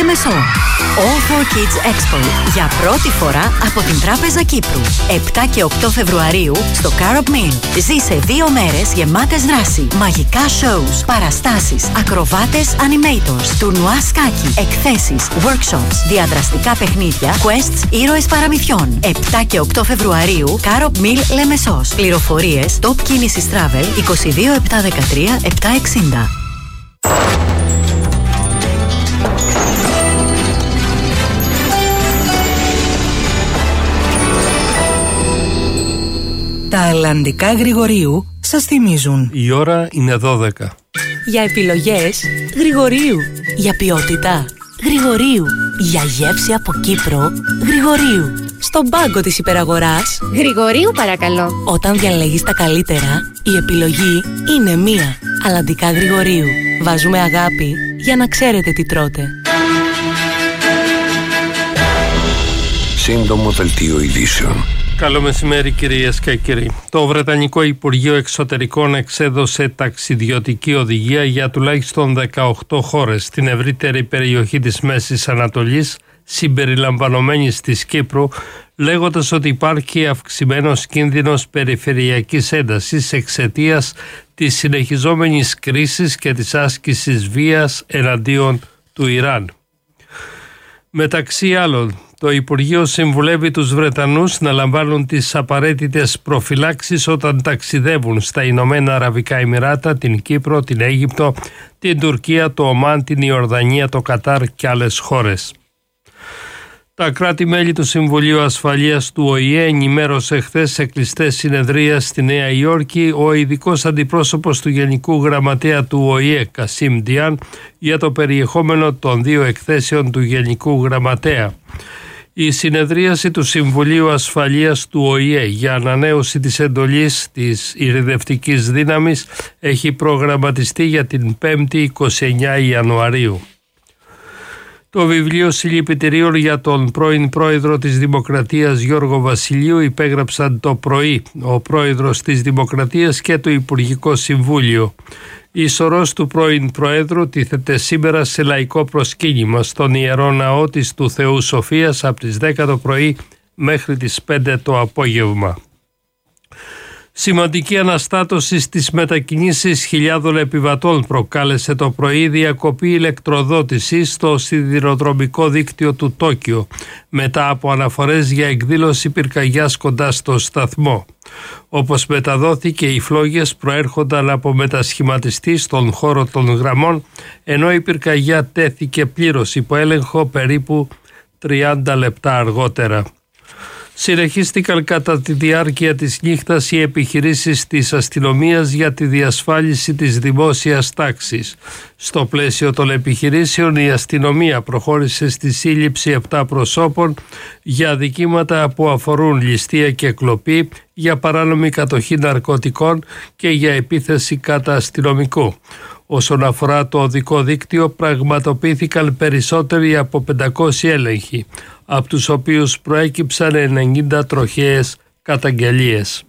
Λεμεσό. All for Kids Expo για πρώτη φορά από την Τράπεζα Κύπρου. 7 και 8 Φεβρουαρίου στο Carop Mill. Ζήσε 2 μέρες γεμάτες δράση, μαγικά shows, παραστάσεις, ακροβάτες animators, τουρνουά σκάκι, εκθέσεις, workshops, διαδραστικά παιχνίδια, quests, ήρωες παραμυθιών. 7 και 8 Φεβρουαρίου Carop Mill Λεμεσός. Πληροφορίες Top Κίνησης Travel 22 713 760. Τα αλλαντικά Γρηγορίου σας θυμίζουν. Η ώρα είναι 12. Για επιλογές Γρηγορίου. Για ποιότητα Γρηγορίου. Για γεύση από Κύπρο Γρηγορίου. Στον πάγκο της υπεραγοράς Γρηγορίου παρακαλώ. Όταν διαλέγεις τα καλύτερα, η επιλογή είναι μία. Αλλαντικά Γρηγορίου. Βάζουμε αγάπη για να ξέρετε τι τρώτε. Σύντομο δελτίο ειδήσεων. Καλό μεσημέρι κυρίες και κύριοι. Το Βρετανικό Υπουργείο Εξωτερικών εξέδωσε ταξιδιωτική οδηγία για τουλάχιστον 18 χώρες στην ευρύτερη περιοχή της Μέσης Ανατολής, συμπεριλαμβανομένης της Κύπρου, λέγοντας ότι υπάρχει αυξημένος κίνδυνος περιφερειακής έντασης εξαιτίας της συνεχιζόμενης κρίσης και της άσκησης βίας εναντίον του Ιράν. Μεταξύ άλλων, το Υπουργείο συμβουλεύει τους Βρετανούς να λαμβάνουν τις απαραίτητες προφυλάξεις όταν ταξιδεύουν στα Ηνωμένα Αραβικά Εμιράτα, την Κύπρο, την Αίγυπτο, την Τουρκία, το Ομάν, την Ιορδανία, το Κατάρ και άλλες χώρες. Τα κράτη-μέλη του Συμβουλίου Ασφαλείας του ΟΗΕ ενημέρωσε χθες σε κλειστές συνεδρίες στη Νέα Υόρκη ο ειδικός αντιπρόσωπος του Γενικού Γραμματέα του ΟΗΕ, Κασίμ Διάν, για το περιεχόμενο των 2 εκθέσεων του Γενικού Γραμματέα. Η συνεδρίαση του Συμβουλίου Ασφαλείας του ΟΗΕ για ανανέωση της εντολής της ειρηνευτικής δύναμης έχει προγραμματιστεί για την 5η 29 Ιανουαρίου. Το βιβλίο συλληπιτηρίων για τον πρώην πρόεδρο της Δημοκρατίας Γιώργο Βασιλείου υπέγραψαν το πρωί ο πρόεδρος της Δημοκρατίας και το Υπουργικό Συμβούλιο. Η σωρός του πρώην Προέδρου τίθεται σήμερα σε λαϊκό προσκύνημα στον Ιερό Ναό της του Θεού Σοφίας από τις 10 το πρωί μέχρι τις 5 το απόγευμα. Σημαντική αναστάτωση στις μετακινήσεις χιλιάδων επιβατών προκάλεσε το πρωί διακοπή ηλεκτροδότησης στο σιδηροδρομικό δίκτυο του Τόκιο μετά από αναφορές για εκδήλωση πυρκαγιάς κοντά στο σταθμό. Όπως μεταδόθηκε, οι φλόγες προέρχονταν από μετασχηματιστή στον χώρο των γραμμών, ενώ η πυρκαγιά τέθηκε πλήρως υπό έλεγχο περίπου 30 λεπτά αργότερα. Συνεχίστηκαν κατά τη διάρκεια της νύχτας οι επιχειρήσεις της αστυνομίας για τη διασφάλιση της δημόσιας τάξης. Στο πλαίσιο των επιχειρήσεων η αστυνομία προχώρησε στη σύλληψη 7 προσώπων για αδικήματα που αφορούν ληστεία και κλοπή, για παράνομη κατοχή ναρκωτικών και για επίθεση κατά αστυνομικού. Όσον αφορά το οδικό δίκτυο, πραγματοποιήθηκαν περισσότεροι από 500 έλεγχοι, από τους οποίους προέκυψαν 90 τροχαίες καταγγελίες.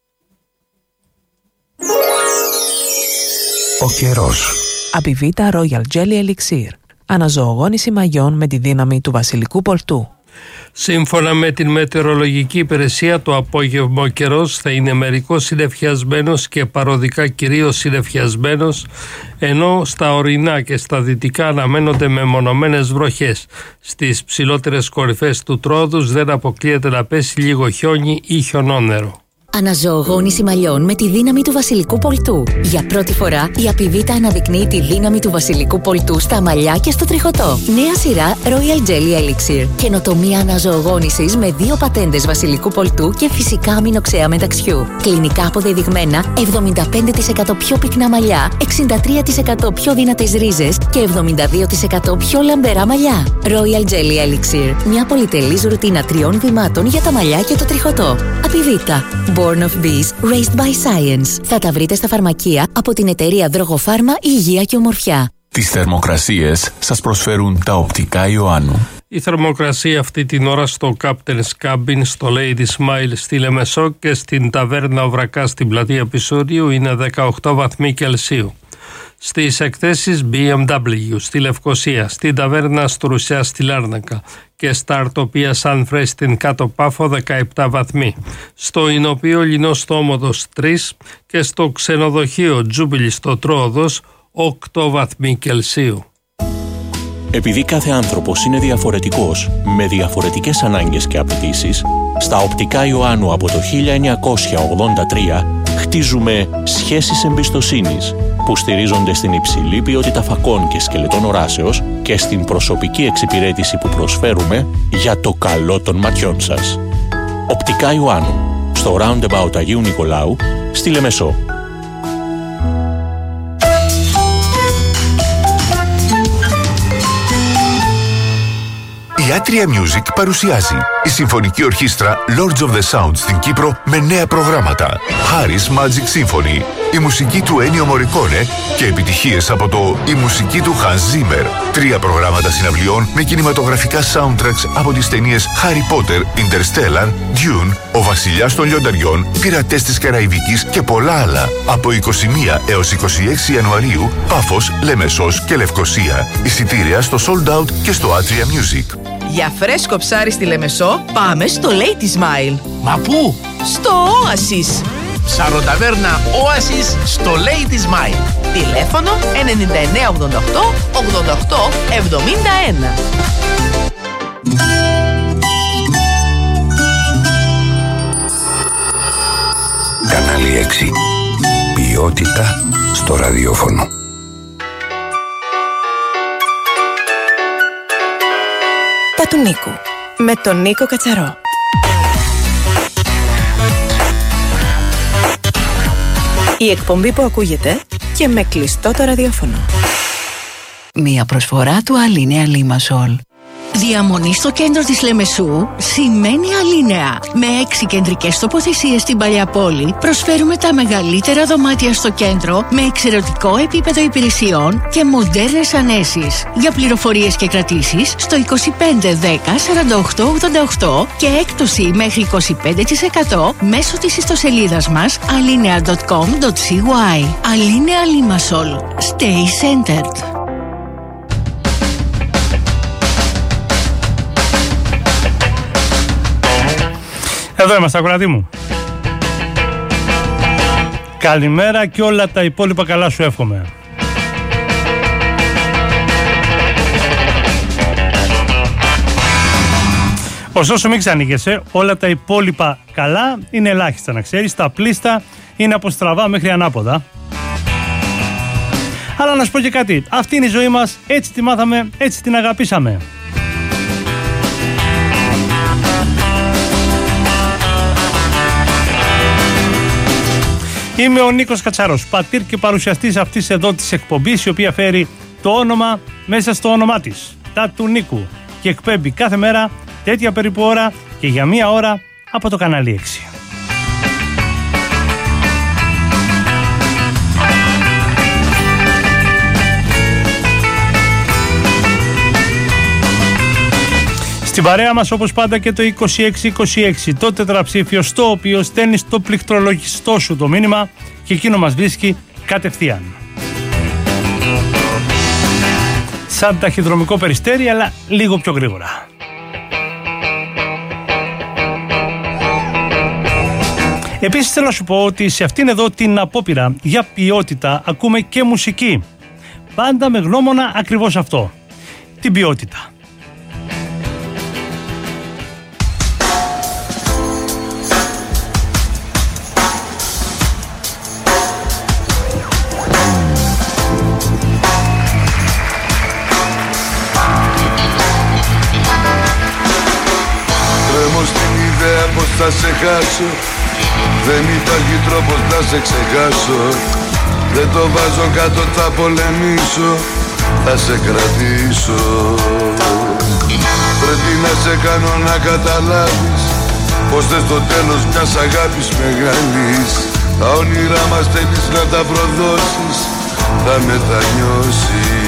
Ο καιρός. Απιβίτα Royal Jelly Elixir. Αναζωογόνηση μαγιών με τη δύναμη του βασιλικού πολτού. Σύμφωνα με την μετεωρολογική υπηρεσία, το απόγευμα ο καιρός θα είναι μερικώς συννεφιασμένος και παροδικά κυρίως συννεφιασμένος, ενώ στα ορεινά και στα δυτικά αναμένονται μεμονωμένες βροχές. Στις ψηλότερες κορυφές του Τρόδους δεν αποκλείεται να πέσει λίγο χιόνι ή χιονόνερο. Αναζωογόνηση μαλλιών με τη δύναμη του βασιλικού πολτού. Για πρώτη φορά η Απιβίτα αναδεικνύει τη δύναμη του βασιλικού πολτού στα μαλλιά και στο τριχωτό. Νέα σειρά Royal Jelly Elixir. Καινοτομία αναζωογόνησης με 2 πατέντες βασιλικού πολτού και φυσικά αμινοξέα μεταξιού. Κλινικά αποδεδειγμένα 75% πιο πυκνά μαλλιά, 63% πιο δυνατές ρίζες και 72% πιο λαμπερά μαλλιά. Royal Jelly Elixir. Μια πολυτελής ρουτίνα 3 βημάτων για τα μαλλιά και το τριχωτό. Απιβίτα. Born of Bees, Raised by Science. Θα τα βρείτε στα φαρμακεία από την εταιρεία Δρογοφάρμα Υγεία και Ομορφιά. Τις θερμοκρασίες σας προσφέρουν τα οπτικά Ιωάννου. Η θερμοκρασία αυτή την ώρα στο Captain's Cabin, στο Lady Smile στη Λεμεσό και στην Ταβέρνα Οβρακά στην πλατεία Πισούριου είναι 18 βαθμοί Κελσίου. Στις εκθέσεις BMW στη Λευκοσία, στην Ταβέρνα Στρουσιά στη Λάρνακα και στα Αρτοπία Σάνφρε στην Κάτω Πάφο 17 βαθμοί. Στο Ινωπείο Λινός στο Όμοδος 3 και στο ξενοδοχείο Τζούμπιλι στο Τρόοδος 8 βαθμοί Κελσίου. Επειδή κάθε άνθρωπος είναι διαφορετικός, με διαφορετικές ανάγκες και απαιτήσεις, στα Οπτικά Ιωάννου από το 1983 χτίζουμε σχέσεις εμπιστοσύνης που στηρίζονται στην υψηλή ποιότητα φακών και σκελετών οράσεως και στην προσωπική εξυπηρέτηση που προσφέρουμε για το καλό των ματιών σας. Οπτικά Ιωάννου, στο Roundabout Αγίου Νικολάου, στη Λεμεσό. Η Atria Music παρουσιάζει η Συμφωνική Ορχήστρα Lords of the Sound στην Κύπρο με νέα προγράμματα. Harry's Magic Symphony, η μουσική του Ennio Morricone και επιτυχίες από το «Η μουσική του Hans Zimmer». 3 προγράμματα συναυλιών με κινηματογραφικά soundtracks από τις ταινίες Harry Potter, Interstellar, Dune, Ο Βασιλιάς των Λιονταριών, Πειρατές της Καραϊβικής και πολλά άλλα. Από 21 έως 26 Ιανουαρίου, Πάφος, Λεμεσός και Λευκοσία. Εισιτήρια στο Sold Out και στο Atria Music. Για φρέσκο ψάρι στη Λεμεσό, πάμε στο Lady Smile. Μα πού? Στο Oasis. Ψαροταβέρνα Oasis στο Lady Smile. Τηλέφωνο 9988 88 71. Κανάλι 6. Ποιότητα στο ραδιόφωνο. Τα του Νίκου, με τον Νίκο Κατσαρό. Η εκπομπή που ακούγεται και με κλειστό το ραδιόφωνο. Μία προσφορά του Alinea Limassol. Διαμονή στο κέντρο της Λεμεσού σημαίνει Alinea. Με 6 κεντρικές τοποθεσίες στην παλιά πόλη, προσφέρουμε τα μεγαλύτερα δωμάτια στο κέντρο με εξαιρετικό επίπεδο υπηρεσιών και μοντέρνες ανέσεις. Για πληροφορίες και κρατήσεις στο 25 10 48 88 και έκπτωση μέχρι 25% μέσω της ιστοσελίδας μας alinea.com.cy. Alinea Limassol. Stay centered. Εδώ είμαστε, ακροατή μου. Καλημέρα και όλα τα υπόλοιπα καλά σου εύχομαι. Ωστόσο μην ξανοίγεσαι, όλα τα υπόλοιπα καλά είναι ελάχιστα να ξέρεις, τα πλήστα είναι από στραβά μέχρι ανάποδα. Αλλά να σου πω και κάτι, αυτή είναι η ζωή μας, έτσι τη μάθαμε, έτσι την αγαπήσαμε. Είμαι ο Νίκος Κατσαρός, πατήρ και παρουσιαστής αυτής εδώ της εκπομπής, η οποία φέρει το όνομα μέσα στο όνομά της, τα του Νίκου, και εκπέμπει κάθε μέρα τέτοια περίπου ώρα και για 1 ώρα από το κανάλι 6. Στην παρέα μας όπως πάντα και το 2626, το τετραψήφιο στο οποίο στέλνεις στο πληκτρολογιστό σου το μήνυμα και εκείνο μας βρίσκει κατευθείαν. Σαν ταχυδρομικό περιστέρι, αλλά λίγο πιο γρήγορα. Επίσης θέλω να σου πω ότι σε αυτήν εδώ την απόπειρα για ποιότητα ακούμε και μουσική. Πάντα με γνώμονα ακριβώς αυτό, την ποιότητα. Θα σε χάσω, δεν υπάρχει τρόπος να σε ξεχάσω. Δεν το βάζω κάτω, θα πολεμήσω, θα σε κρατήσω. Πρέπει να σε κάνω να καταλάβεις πως θες το τέλος μιας αγάπης μεγάλης. Τα όνειρά μας θέλεις να τα προδώσεις, θα μετανιώσεις.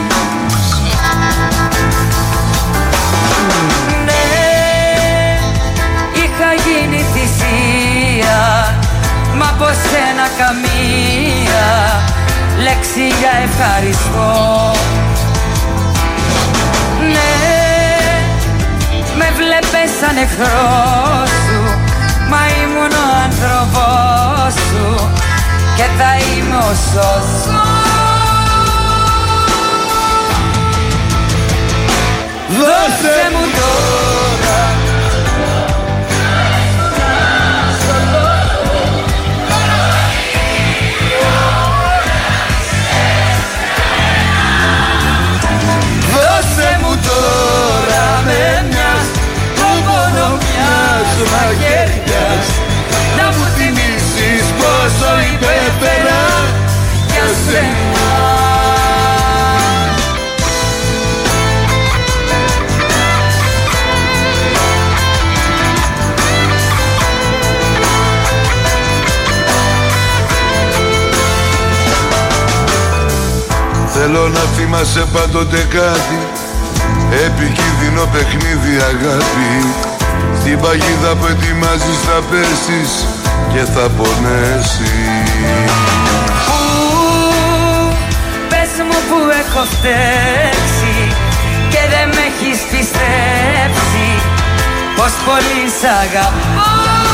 Είχα γίνει θυσία, μα από σένα καμία λέξη λέξη για ευχαριστώ. Ναι, με βλέπες σαν εχθρό σου, μα ήμουν ο άνθρωπος σου και θα είμαι ο σώσος. Δώσε μου τώρα δώσε μου τώρα με μιας το πόνο μιας μαχαίριας να μου θυμίσεις πόσο υπέφερα για σένα. Θέλω να θυμάσαι πάντοτε κάτι, επικίνδυνο παιχνίδι αγάπη. Στην παγίδα που ετοιμάζεις θα πέσεις και θα πονέσεις. Πες μου που έχω φταίξει και δεν με έχεις πιστέψει πως πολύ σ' αγαπώ.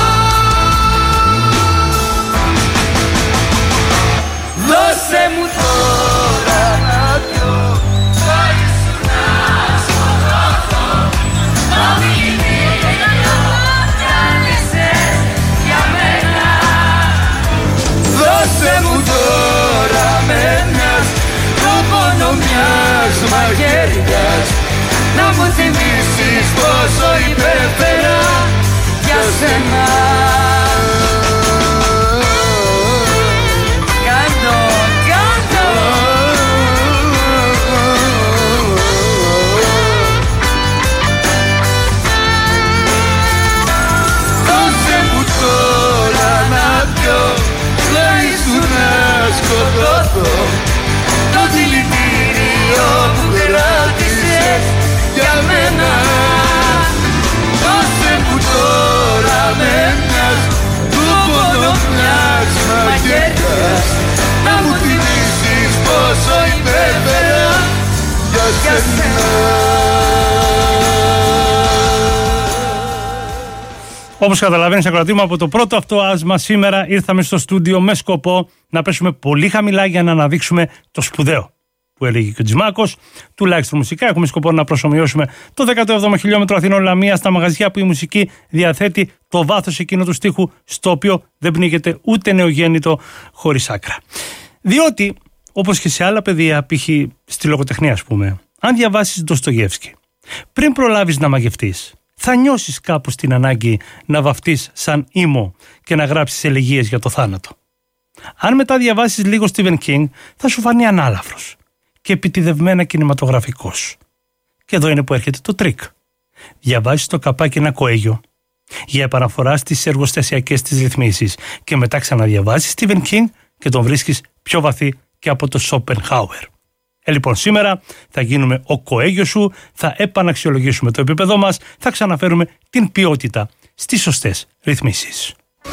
Δώσε μου τώρα να πιω, θα ήσουν να σκοτωθώ. Το μιλητήριο διάλυσες για μένα. Δώσε μου τώρα με μιας το πόνο μιας μαχαίριας να μου θυμίσεις πόσο υπέφερα για σένα. Το δηλητήριο που κράτησες για μένα. Δώσε μου τώρα με μιας του πόνο μιας μαχαίριας να μου θυμίσεις πόσο υπέφερα για σένα. Όπως καταλαβαίνεις, ακροατή μου, από το πρώτο αυτό άσμα σήμερα ήρθαμε στο στούντιο με σκοπό να πέσουμε πολύ χαμηλά για να αναδείξουμε το σπουδαίο που έλεγε και ο Τζιμάκος. Τουλάχιστον μουσικά έχουμε σκοπό να προσομοιώσουμε το 17ο χιλιόμετρο Αθηνών-Λαμία στα μαγαζιά που η μουσική διαθέτει το βάθος εκείνο του στίχου στο οποίο δεν πνίγεται ούτε νεογέννητο χωρίς άκρα. Διότι, όπως και σε άλλα πεδία, π.χ. στη λογοτεχνία ας πούμε, αν διαβάσεις Ντοστογεύσκι, πριν προλάβεις να μαγευτείς, θα νιώσεις κάπως την ανάγκη να βαφτείς σαν ήμο και να γράψεις ελεγγύες για το θάνατο. Αν μετά διαβάσεις λίγο Stephen King, θα σου φανεί ανάλαφρος και επιτηδευμένα κινηματογραφικός. Και εδώ είναι που έρχεται το τρίκ. Διαβάζεις το καπάκι ένα Κοέλιο για επαναφορά στις εργοστασιακές της ρυθμίσεις και μετά ξαναδιαβάζεις Stephen King και τον βρίσκεις πιο βαθύ και από το Σόπενχάουερ. Λοιπόν, σήμερα θα γίνουμε ο Κοέλιο σου, θα επαναξιολογήσουμε το επίπεδό μας, θα ξαναφέρουμε την ποιότητα στις σωστές ρυθμίσεις.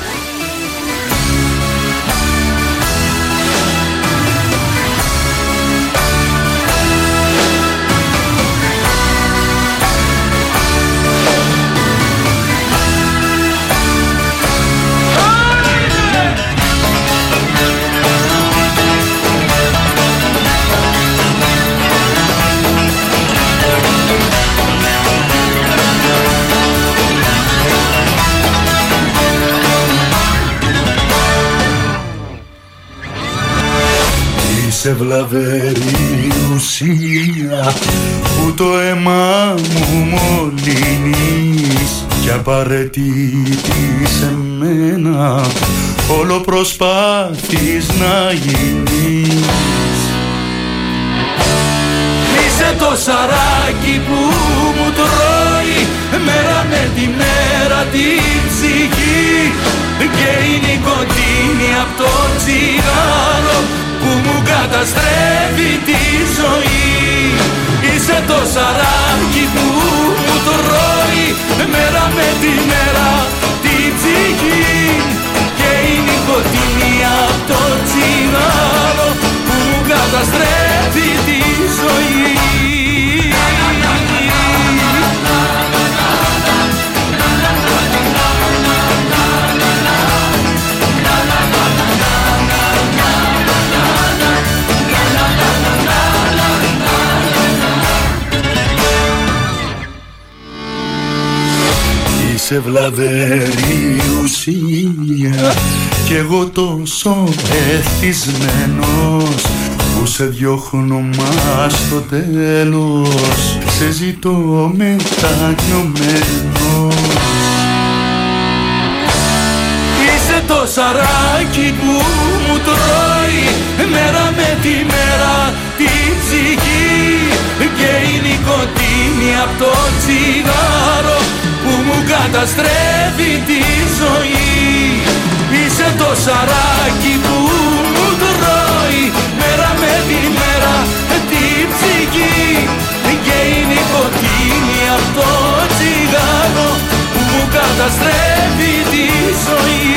Σε βλαβερή ουσία που το αίμα μου μολύνεις κι απαραίτητη σε μένα όλο προσπάθεις να γίνεις. Είσαι το σαράκι που μου τρώει μέρα με τη μέρα την ψυχή και η νοικοτήνη απ' το τσιγάρο που μου καταστρέφει τη ζωή. Είσαι το σαράκι που μου τρώει μέρα με τη μέρα την ψυχή και η νοικοτήνη απ' το τσιγάρο που μου καταστρέφει τη ζωή. Είσαι βλαβερή ουσία κι εγώ τόσο εθισμένος που σε διώχνω μα στο τέλος σε ζητώ μετανιωμένος. Είσαι το σαράκι που μου τρώει μέρα με τη μέρα τη ψυχή και η νικοτίνη απ' το τσιγάρο που μου καταστρέφει τη ζωή. Είσαι το σαράκι που μου τρώει μέρα με τη μέρα τη ψυχή και η νικοτίνη απ' το τσιγάρο που μου καταστρέφει τη ζωή.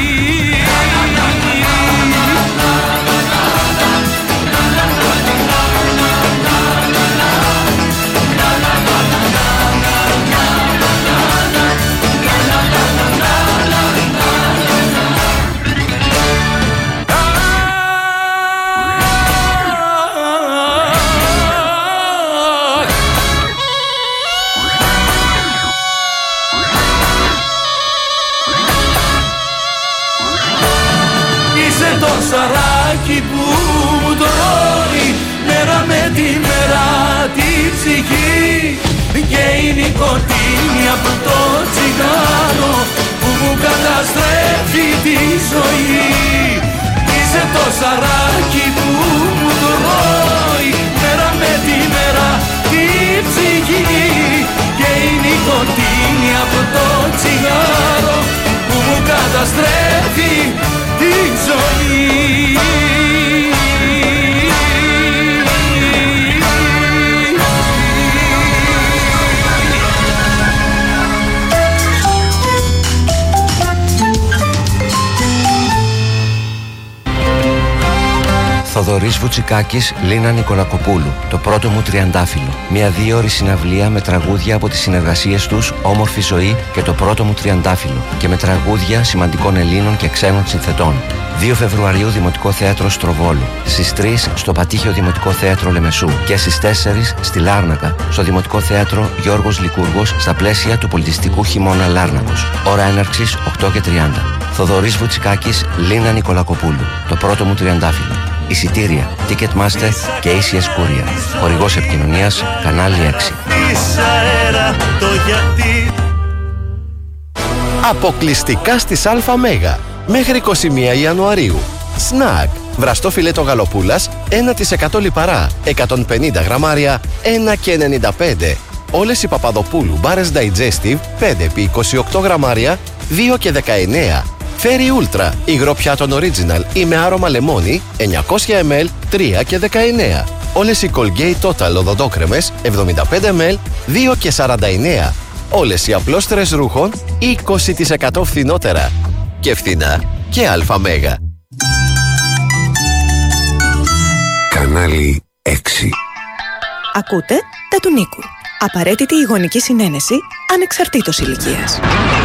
Σαράκι που μου τρώει μέρα με τη μέρα τη ψυχή και η νικοτίνη από το τσιγάρο που μου καταστρέφει τη ζωή. Είσαι το σαράκι που μου τρώει μέρα με τη μέρα τη ψυχή και η νικοτίνη από το τσιγάρο που μου καταστρέφει τη ζωή. Θοδωρής Βουτσικάκης, Λίνα Νικολακοπούλου. Το πρώτο μου τριαντάφυλλο. Μια 2ωρη συναυλία με τραγούδια από τις συνεργασίες τους, Όμορφη ζωή και Το πρώτο μου τριαντάφυλλο, και με τραγούδια σημαντικών Ελλήνων και ξένων συνθετών. 2 Φεβρουαρίου Δημοτικό Θέατρο Στροβόλου. Στις 3 στο Πατήχιο Δημοτικό Θέατρο Λεμεσού. Και στις 4 στη Λάρνακα, στο Δημοτικό Θέατρο Γιώργος Λικούργος, στα πλαίσια του πολιτιστικού χειμώνα Λάρνακος. Ώρα έναρξης 8:30. Θοδωρής Βουτσικάκης, Λίνα Νικολακοπούλου. Το πρώτο μου τριαντάφυλλο. Εισιτήρια, Ticketmaster και ACS Courier. Χορηγός επικοινωνίας, κανάλι 6. Αποκλειστικά στις ΑΜ μέχρι 21 Ιανουαρίου. Σνακ, βραστό φιλέτο γαλοπούλας, 1% λιπαρά, 150 γραμμάρια, 1,95. Όλες οι Παπαδοπούλου μπάρες Digestive, 5x28 γραμμάρια, 2,19. Φέρι Ultra, υγρό πιάτον Original ή με άρωμα λεμόνι, 900 ml, 3,19. Όλες οι Colgate Total οδοντόκρεμες, 75 ml, 2,49. Όλες οι απλώστερες ρούχων, 20% φθηνότερα. Και φθηνά και ΑΜ. Κανάλι 6. Ακούτε τα του Νίκου. Απαραίτητη η γονική συνένεση ανεξαρτήτως ηλικίας.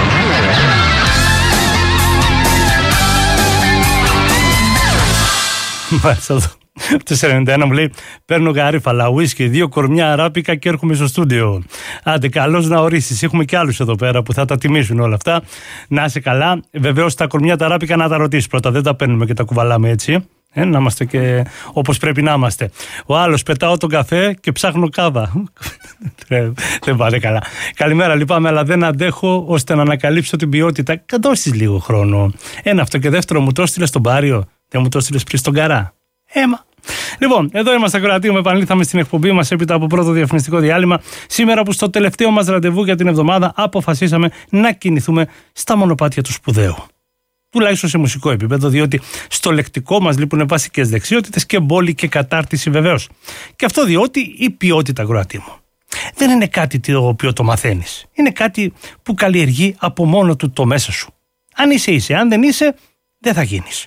Μάλιστα, το 41 μου λέει: παίρνω γαρίφαλα, ουίσκι, 2 κορμιά αράπικα και έρχομαι στο στούντιο. Άντε, καλώς να ορίσεις. Έχουμε και άλλους εδώ πέρα που θα τα τιμήσουν όλα αυτά. Να είσαι καλά. Βεβαίως τα κορμιά τα αράπικα να τα ρωτήσεις πρώτα. Δεν τα παίρνουμε και τα κουβαλάμε έτσι. Να είμαστε και όπως πρέπει να είμαστε. Ο άλλος: πετάω τον καφέ και ψάχνω κάβα. Δεν πάτε καλά. Καλημέρα, λυπάμαι, αλλά δεν αντέχω ώστε να ανακαλύψω την ποιότητα. Δώσεις λίγο χρόνο. Ένα αυτό, και δεύτερο, μου το έστειλες στον Πάριο. Δεν μου το έστειλες πριν στον Καρά. Έμα. Λοιπόν, εδώ είμαστε ακροατήριο, επανήλθαμε στην εκπομπή μας έπειτα από πρώτο διαφημιστικό διάλειμμα. Σήμερα που στο τελευταίο μας ραντεβού για την εβδομάδα αποφασίσαμε να κινηθούμε στα μονοπάτια του σπουδαίου. Τουλάχιστον σε μουσικό επίπεδο, διότι στο λεκτικό μας λείπουν βασικές δεξιότητες και μπόλη και κατάρτιση βεβαίως. Και αυτό διότι η ποιότητα, ακροατή μου, δεν είναι κάτι το οποίο το μαθαίνεις. Είναι κάτι που καλλιεργεί από μόνο του το μέσα σου. Αν είσαι, αν δεν είσαι, δεν θα γίνεις.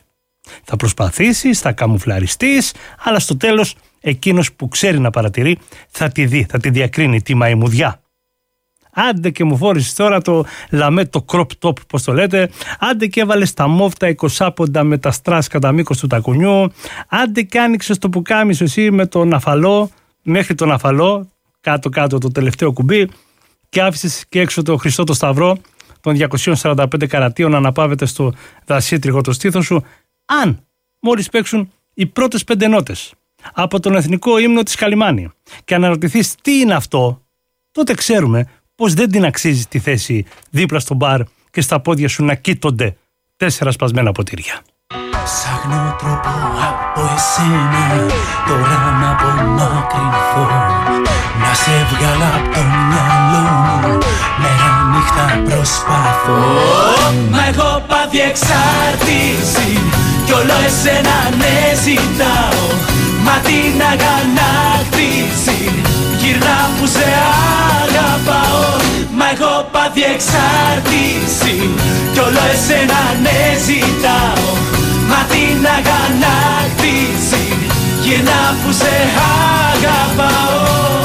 Θα προσπαθήσεις, θα καμουφλαριστείς, αλλά στο τέλος εκείνος που ξέρει να παρατηρεί θα τη δει, θα τη διακρίνει τη μαϊμουδιά. Άντε και μου φόρησες τώρα το λαμέ, το crop top, πώς το λέτε. Άντε και έβαλες τα μόφτα 20 με τα στρας κατά μήκος του τακουνιού. Άντε και άνοιξες το πουκάμισο εσύ με τον αφαλό, μέχρι τον αφαλό, κάτω-κάτω το τελευταίο κουμπί, και άφησες και έξω το Χριστό το Σταυρό των 245 καρατίων να αναπαύεται στο δασίτριγο το στήθος σου. Αν μόλις παίξουν οι πρώτες 5 νότες από τον εθνικό ύμνο της Καλιμάνη και αναρωτηθείς τι είναι αυτό, τότε ξέρουμε πως δεν την αξίζει τη θέση δίπλα στο μπαρ και στα πόδια σου να κοίτονται 4 σπασμένα ποτήρια. Ψάχνω τρόπο από εσένα τώρα να απομακρυνθώ, να σε βγάλω απ' το μυαλό μου, μέρα νύχτα προσπαθώ. Μα έχω πάθει εξάρτηση κι όλο εσένα ναι ζητάω, μα την αγανάκτηση γυρνά που σε αγαπάω. Μα έχω πάθει εξάρτηση κι όλο εσένα ναι ζητάω, μα την αγανάκτηση γυρνά που σε αγαπάω.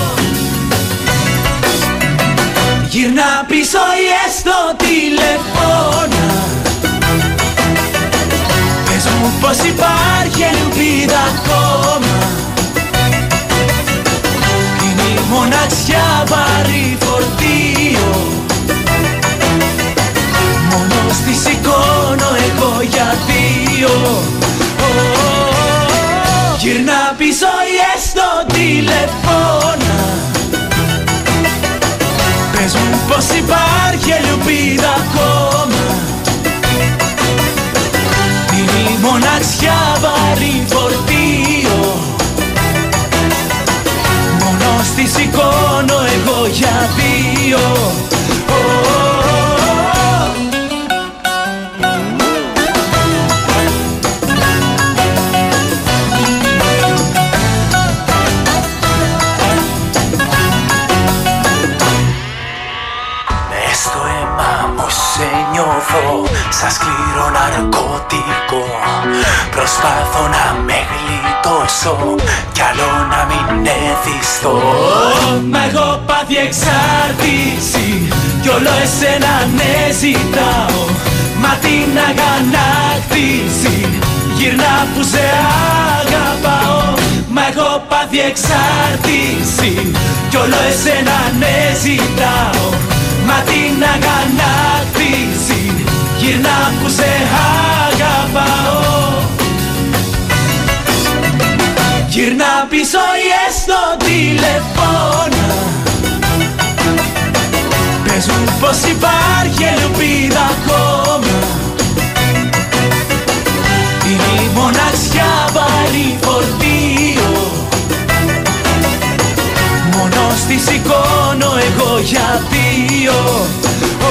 Γυρνά πίσω ή έστω τηλεφώνα, πες μου πως υπάρχει ελπίδα ακόμα. Είναι η μοναξιά βαρύ φορτίο, μόνος τη σηκώνω εγώ για 2. Γυρνά πίσω ή έστω τηλεφώνα, πες μου πως υπάρχει ελπίδα ακόμα. Είναι η μοναξιά βαρύ φορτίο, μόνος τη σηκώνω εγώ για 2. Σαν σκληρό ναρκωτικό προσπάθω να με γλιτώσω κι άλλο να μην εθιστώ. Μα έχω πάθει εξάρτηση κι όλο εσένα ναι ζητάω, μα την αγανάκτηση γυρνά που σε αγαπάω. Μα έχω πάθει εξάρτηση κι όλο εσένα ναι ζητάω, μα την αγανάκτηση γυρνά που σε αγαπάω. Γυρνά πίσω ή έστω τηλεφώνα, πες μου πως υπάρχει ελπίδα ακόμα. Είναι η μοναξιά βαρύ φορτίο, μόνος τη σηκώνω εγώ για 2.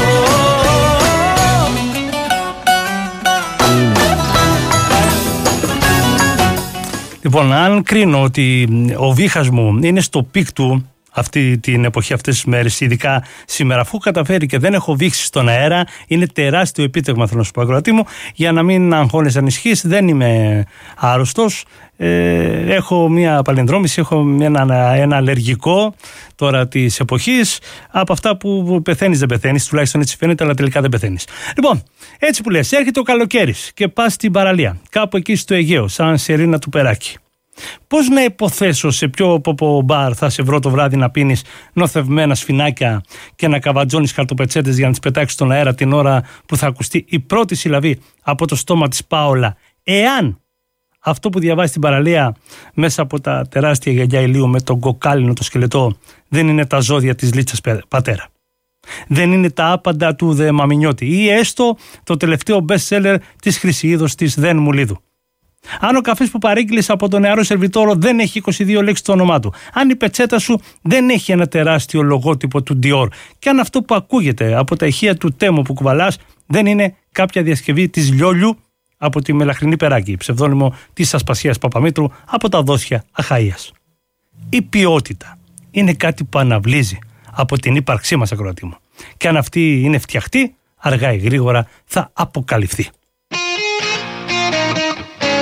Λοιπόν, αν κρίνω ότι ο βήχας μου είναι στο πικ του αυτή την εποχή, αυτές τις μέρες, ειδικά σήμερα, αφού καταφέρει και δεν έχω βήξει στον αέρα, είναι τεράστιο επίτευγμα, θέλω να σου πω, ακροατή μου, για να μην αγχώνεσαι, ανησυχείς. Δεν είμαι άρρωστος. Έχω μια παλινδρόμηση, έχω ένα αλλεργικό τώρα της εποχής, από αυτά που πεθαίνεις δεν πεθαίνεις, τουλάχιστον έτσι φαίνεται, αλλά τελικά δεν πεθαίνεις. Λοιπόν, έτσι που λες, έρχεται ο καλοκαίρις και πας στην παραλία, κάπου εκεί στο Αιγαίο, σαν σερίνα του περάκι. Πώς να υποθέσω σε ποιο μπαρ θα σε βρω το βράδυ να πίνεις νοθευμένα σφινάκια και να καβατζώνεις χαρτοπετσέτες για να τις πετάξεις στον αέρα την ώρα που θα ακουστεί η πρώτη συλλαβή από το στόμα της Πάολα, εάν αυτό που διαβάζει στην παραλία μέσα από τα τεράστια γυαλιά ηλίου με τον κοκάλινο το σκελετό δεν είναι τα ζώδια της Λίτσας πατέρα. Δεν είναι τα άπαντα του Δε Μαμινιώτη ή έστω το τελευταίο best seller της Χρυσιίδος της Δεν Μουλίδου. Αν ο καφές που παρήγγειλες από τον νεαρό σερβιτόρο δεν έχει 22 λέξεις στο όνομά του, αν η πετσέτα σου δεν έχει ένα τεράστιο λογότυπο του Dior, και αν αυτό που ακούγεται από τα ηχεία του Τέμου που κουβαλάς δεν είναι κάποια διασκευή της Λιόλιου από τη Μελαχρινή Περάκη, ψευδόνυμο της Ασπασίας Παπαμήτρου από τα δόσια Αχαΐας. Η ποιότητα είναι κάτι που αναβλύζει από την ύπαρξή μας, ακροατή μου. Και αν αυτή είναι φτιαχτή, αργά ή γρήγορα θα αποκαλυφθεί.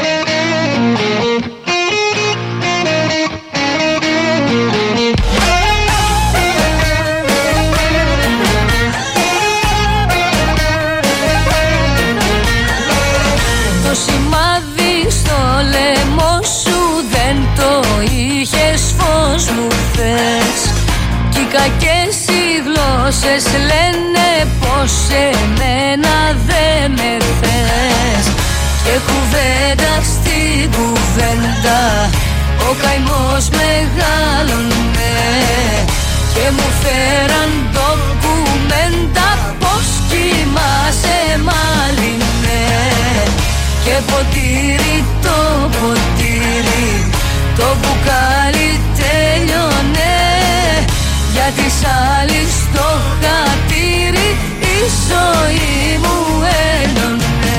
Μερικές οι γλώσσες λένε πως εμένα δεν με θες. Και κουβέντα στην κουβέντα ο καημός μεγάλωνε. Και μου φέραν ντοκουμέντα πως κοιμάσαι μάλινε. Και ποτήρι το ποτήρι, το μπουκάλι τελειώνε. Για της άλλης το χατήρι η ζωή μου έλειωνε.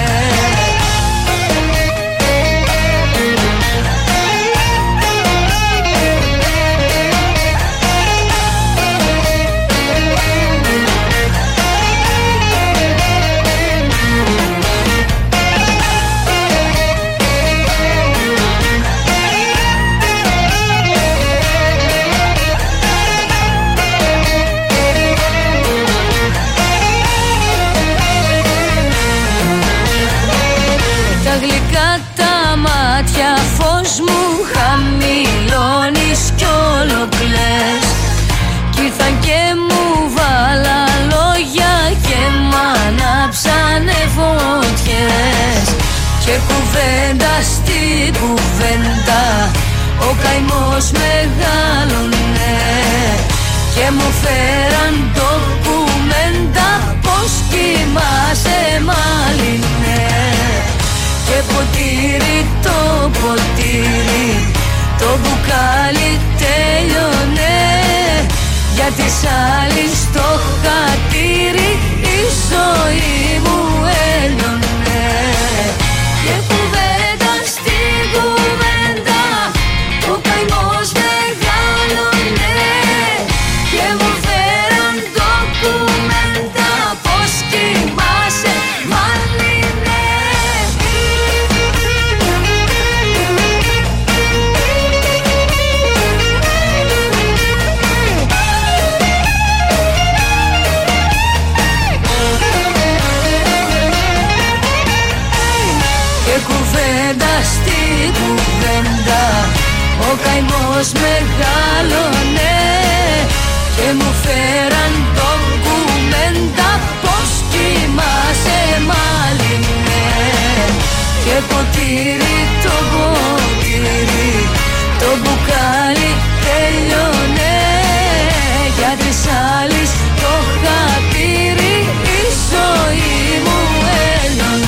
Φως μου χαμηλώνεις κι όλο κλαις. Κι ήρθαν και μου βάλα λόγια και μ' ανάψανε φωτιές. Και κουβέντα στην κουβέντα ο καημός μεγάλωνε. Και μου φέραν ντοκουμέντα πως κοιμάσαι μάλινε. Και ποτήρι το ποτήρι, το μπουκάλι τελειώνε. Για της άλλης το χατήρι η ζωή μου έλειωνε. Και κουβέντα στην κουβέντα ο καημός μεγάλωνε. Και μου φέραν ντοκουμέντα πως κοιμάσαι μάλινε. Στην κουβέντα ο καημός μεγάλωνε. Και μου φέραν ντοκουμέντα πως κοιμάσαι μάλινε. Και ποτήρι το ποτήρι, το μπουκάλι τελειώνε. Για της άλλης το χατήρι η ζωή μου έλειωνε.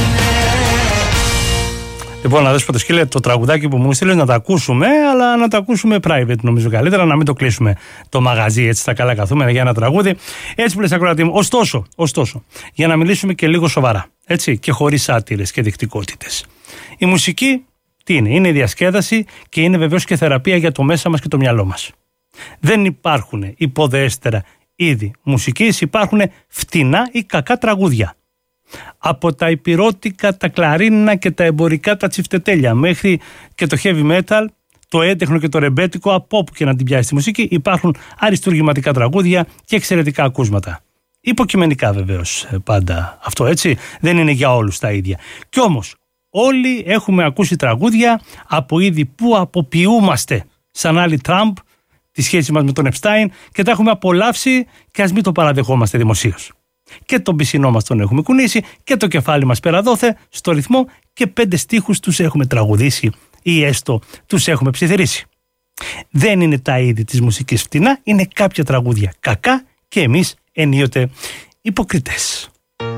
Λοιπόν, αδέσποτο σκύλε, το τραγουδάκι που μου στείλες να το ακούσουμε, αλλά να το ακούσουμε private νομίζω καλύτερα, να μην το κλείσουμε το μαγαζί έτσι στα καλά καθούμενα για ένα τραγούδι. Έτσι που λες ακροατή μου. Ωστόσο, για να μιλήσουμε και λίγο σοβαρά, έτσι, και χωρίς σάτυρες και δεικτικότητες. Η μουσική τι είναι? Είναι διασκέδαση και είναι βεβαίως και θεραπεία για το μέσα μας και το μυαλό μας. Δεν υπάρχουν υποδέστερα είδη μουσικής, υπάρχουν φτηνά ή κακά τραγούδια. Από τα υπηρώτικα, τα κλαρίνα και τα εμπορικά τα τσιφτετέλια μέχρι και το heavy metal, το έντεχνο και το ρεμπέτικο, από όπου και να την πιάσει τη μουσική, υπάρχουν αριστουργηματικά τραγούδια και εξαιρετικά ακούσματα. Υποκειμενικά βεβαίως πάντα αυτό, έτσι, δεν είναι για όλους τα ίδια. Κι όμως όλοι έχουμε ακούσει τραγούδια από είδη που αποποιούμαστε, σαν άλλη Τραμπ, τη σχέση μας με τον Επστάιν, και τα έχουμε απολαύσει και ας μην το παραδεχόμαστε δημοσίως. Και τον πισινό μας τον έχουμε κουνήσει και το κεφάλι μας περαδόθε στο ρυθμό και 5 στίχους τους έχουμε τραγουδήσει ή έστω τους έχουμε ψιθυρίσει. Δεν είναι τα είδη της μουσικής φτηνά, είναι κάποια τραγούδια κακά και εμείς ενίοτε υποκριτές.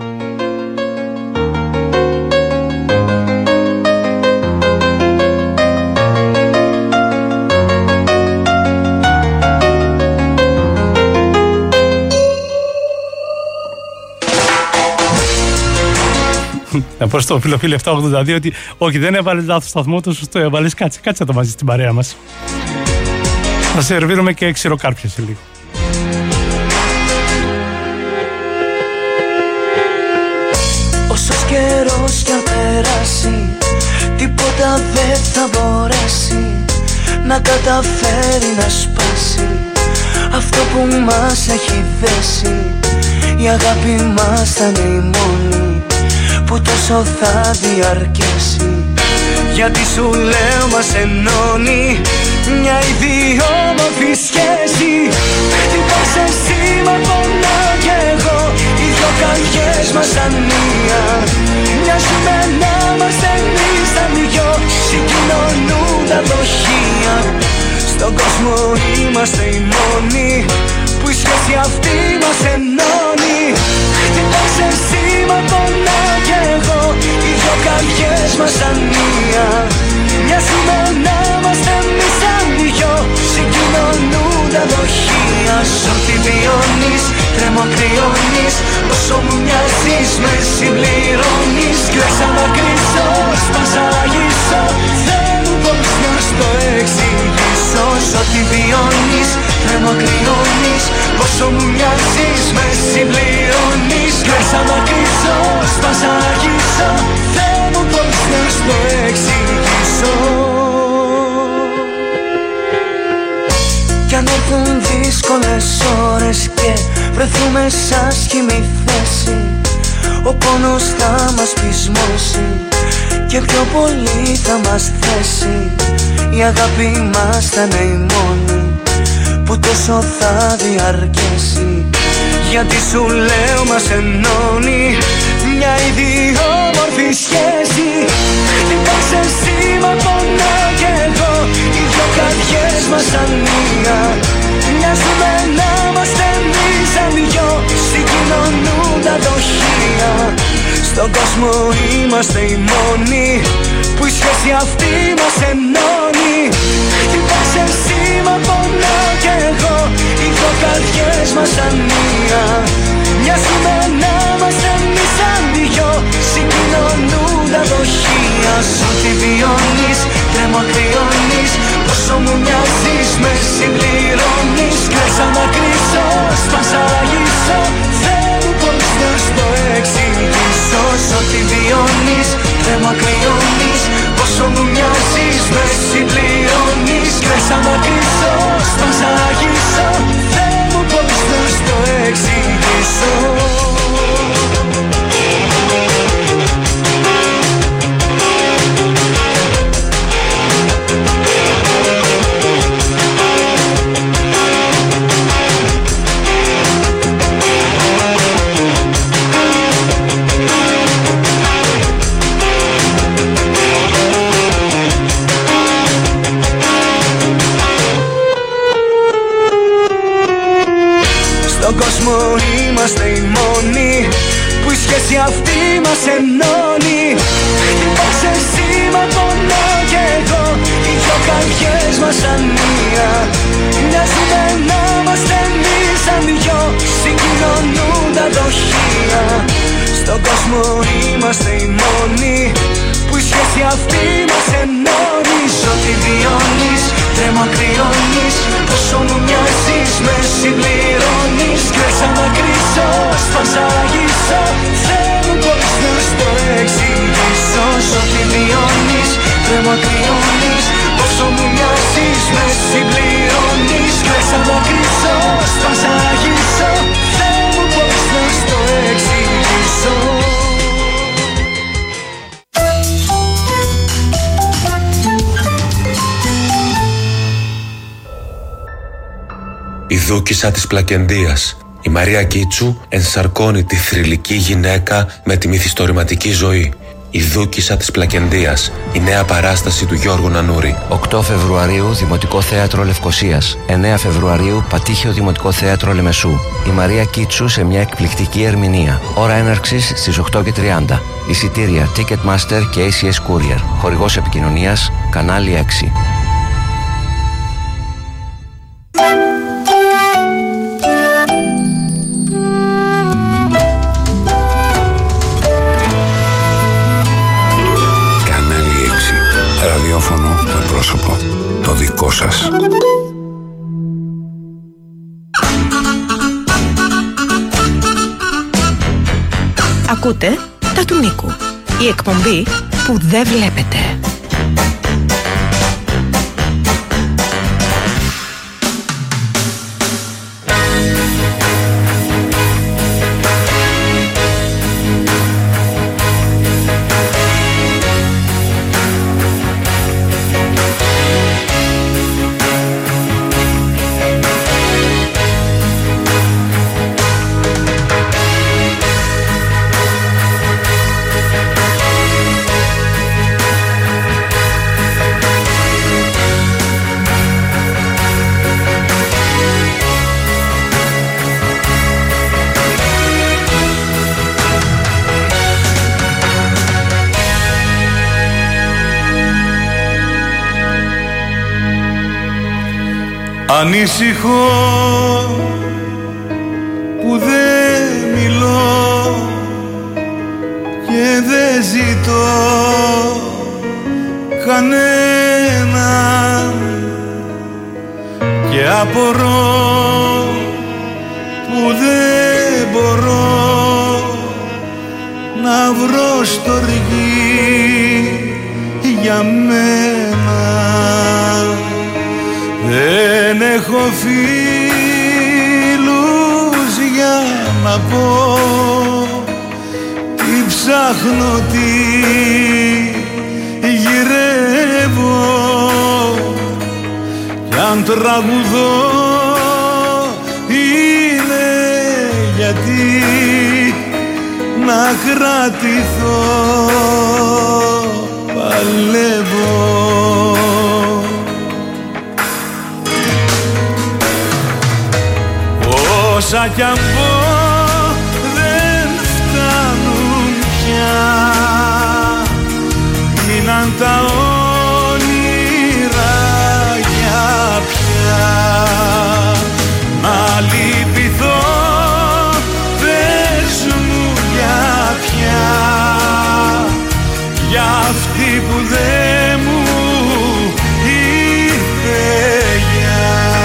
Να πω στο φίλο 782 ότι όχι, δεν έβαλες λάθος σταθμό, το σωστό έβαλες. Κάτσε το μαζί στην παρέα μας. Θα σερβίρουμε και ξηροκάρπια σε λίγο. Όσος καιρός κι αν περάσει, τίποτα δεν θα μπορέσει να καταφέρει να σπάσει αυτό που μας έχει δέσει. Η αγάπη μας θα είναι η μόνη που τόσο θα διαρκέσει. Γιατί σου λέω μας ενώνει μια ιδιόμορφη σχέση. Χτυπάς σήμα πονάω κι εγώ. Οι δυο καρδιές μας ανία. Μοιάζουμε να είμαστε εμείς τα δυο. Συγκοινωνούν τα δοχεία. Στον κόσμο είμαστε οι μόνοι που η σχέση αυτή μας ενώνει. Χτυπάς εσύ μα πονάω κι εγώ. Οι δυο καρδιές μας ανία. Μοιάζουμε να είμαστε εμείς σαν δυο. Συγκοινωνούν τα δοχεία. Σ' ό,τι βιώνεις τρέμω κρυώνεις. Όσο μου μοιάζεις με συμπληρώνεις. Κλαίσα να κρίσω, σπάσα να αγγίσω. Δεν μου πώς να στο εξηγήσω. Σ' ό,τι βιώνεις τρέμω κρυώνεις. Όσο μου μοιάζεις με συμπληρώνεις. Κλαίσα να κρίσω, σπάσα να αγγίσω. Δεν μου πώς να στο εξηγήσω. Κι αν έρθουν δύσκολες ώρες και βρεθούμε σ' άσχημη θέση, ο πόνος θα μας πεισμώσει και πιο πολύ θα μας θέσει. Η αγάπη μας θα είναι η μόνη που τόσο θα διαρκέσει. Γιατί σου λέω μας ενώνει μια ιδιόμορφη σχέση. Χτυπάς εσύ μα πονάω κι εγώ. Οι δυο καρδιές μας ανία. Μοιάζουμε να είμαστε εμείς σαν δυο. Συγκοινωνούν τα δοχεία. Στον κόσμο είμαστε οι μόνοι που η σχέση αυτή μας ενώνει. Χτυπάς εσύ μα πονάω κι εγώ. Οι δυο καρδιές μας ανία. Μοιάζουμε να είμαστε εμείς σαν δυο. Συγκοινωνούν τα δοχεία. Σ' ό,τι βιώνεις τρέμω κρυώνεις. Όσο μου μοιάζεις με συμπληρώνεις. Κλαίσα να κρίσω, σπάσα να αγγίσω. Δεν μου πώς να στο εξηγήσω. Σ' ό,τι βιώνεις τρέμω κρυώνεις. Όσο μου μοιάζεις με συμπληρώνεις. Κλαίσα να κρίσω, σπάσα να αγγίσω. Δεν μου πώς να στο εξηγήσω. Στον κόσμο είμαστε οι μόνοι που η σχέση αυτή μας ενώνει. Χτυπάς εσύ μα πονάω κι εγώ. Οι δυο καρδιές μας ανία. Μοιάζουμε να είμαστε εμείς σαν δυο. Συγκοινωνούν τα δοχεία. Στον κόσμο είμαστε οι μόνοι που η σχέση αυτή μας ενώνει. Σ' ό,τι βιώνεις τρέμω κρυώνεις. Όσο μου μοιάζεις με συμπληρώνεις. Κλαίσα να κρίσω, σπάσα να αγγίσω. Δεν μου πώς να στο εξηγήσω. Σ' ό,τι βιώνεις τρέμω κρυώνεις. Όσο μου μοιάζεις με συμπληρώνεις. Κλαίσα να κρίσω, σπάσα να αγγίσω. Δεν μου πώς να στο εξηγήσω. Η δούκισσα της Πλακεντίας. Η Μαρία Κίτσου ενσαρκώνει τη θρυλική γυναίκα με τη μυθιστορηματική ζωή. Η δούκισσα της Πλακεντίας. Η νέα παράσταση του Γιώργου Νανούρη. 8 Φεβρουαρίου Δημοτικό Θέατρο Λευκωσίας. 9 Φεβρουαρίου Πατήχιο Δημοτικό Θέατρο Λεμεσού. Η Μαρία Κίτσου σε μια εκπληκτική ερμηνεία. Ώρα έναρξης στις 8:30. Εισιτήρια Ticketmaster και ACS Courier. Χορηγός επικοινωνίας Κανάλι 6. Ραδιόφωνο με πρόσωπο. Το δικό σας. Ακούτε τα του Νίκου. Η εκπομπή που δεν βλέπετε. Ανησυχώ που δεν μιλώ και δεν ζητώ κανέναν και απορώ που δεν μπορώ να βρω στοργή για μένα. Δεν έχω φίλους για να πω τι ψάχνω, τι γυρεύω κι αν τραγουδώ είναι γιατί να κρατηθώ παλεύω. Όσα κι αν πω δεν φτάνουν πια, μείναν τα όνειρα για πια. Να λυπηθώ πες μου για πια, για αυτή που δεν μου είπε γεια.